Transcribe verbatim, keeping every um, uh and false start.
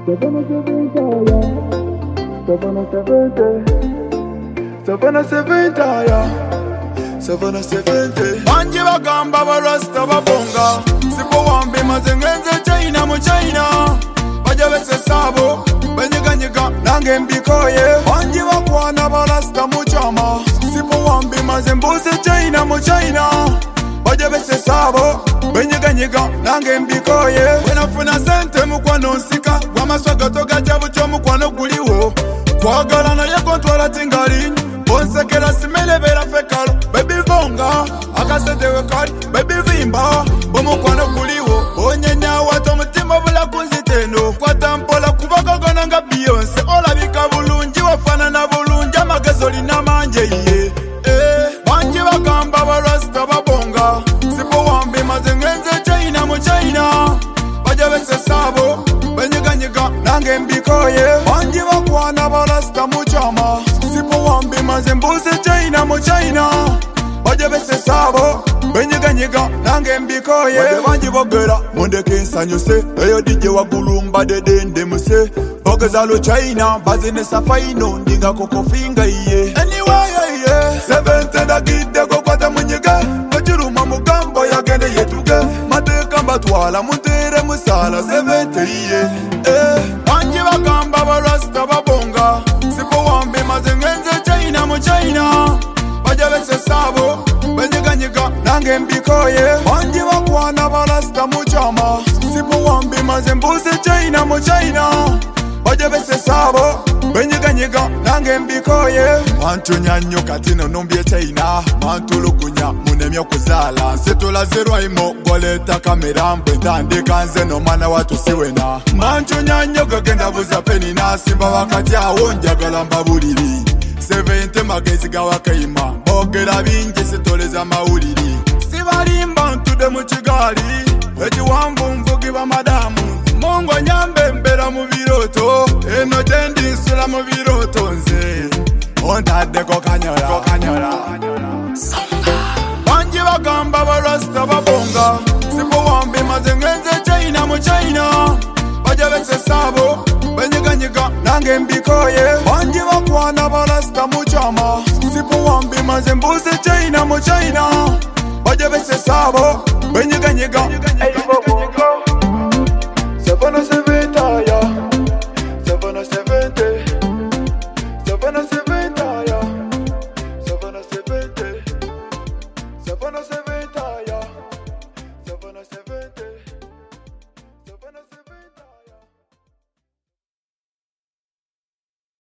Savannah seventy, Savannah seventy, Savannah seventy. Banji bagamba barasta babonga, sipo wambi mazengenze China mu China. Baja bese sabo, benyiga nyiga nange mbikoye. Banji bakwana barasta mu chama, sipo wambi mazembuze China mu China. Baja bese sabo, benyiga nyiga nange mbikoye. Wenafuna sente mukwano nsika, wamaswaga toga jabu cho mukwano guliwo. Kwagala na yako ntwala tingali, bonsekera simele vera fekalo. Baby vonga, akasete wekari, baby vimba, bomukwano guliwo. Onyenya wato mutima bula kunziteno, kwa tampola kubaka gonanga Beyonce. Ola bika bulunji wafana na bulunji, magazoli na manje ye. Eh, banji bagamba barasta babonga, sipo wambi mazengenze China mu China. Baja bese sabo, benyiga nyiga nange mbikoye. Banji bakwana barasta mu chama, sipo wambi mazembuze China mu China. Baja bese sabo, benyiga nyiga nange mbikoye. Baja banji bogera mundeke nsanyuse, eyo D J wagulumba dedende muse. Bogezalo China, bazine safaino, ndinga koko finga iye. Anyway, yeah, yeah. Seventy da gide go kwata munyiga, kachiruma mugambo ya gende yetuge. Mateka mbatwala muntere musala seventy iye. Eh, banji bagamba barasta babonga, sipo wambi mazengenze China mu China. Baja bese sabo, benyiga nyiga nange mbikoye. Banji bakwana barasta mu chama, sipo wambi mazembuze China mu China. Baja bese sabo, benyiga nyiga nange mbikoye. Mantu nyanyo katino numbye China, mantu lukunya munemyo kuzala. Nsetola zero imo goleta kamera mbwenda kanze no mana watu siwena. Mantu nyanyo gagenda buza peni na simba wakati awo njagala mbabuliri. Seventy magezi gawakaima, bogera bingi sitoleza mawuliri. Sibalimba ntude mu Kigali, ekiwamvu mvugi ba madamu. Mungu nyambe mbera mu biroto, eno jendi nsula mu biroto nze. Ontadde ko kanyola, ko kanyola. Banji bagamba barasta babonga, sipo wambi mazengenze China mu China. Baja bese sabo, benyiga nyiga nange mbikoye. Banji bakwana barasta mu chama, sipo wambi mazembuze China mu China. Baja bese sabo, benyiga nyiga.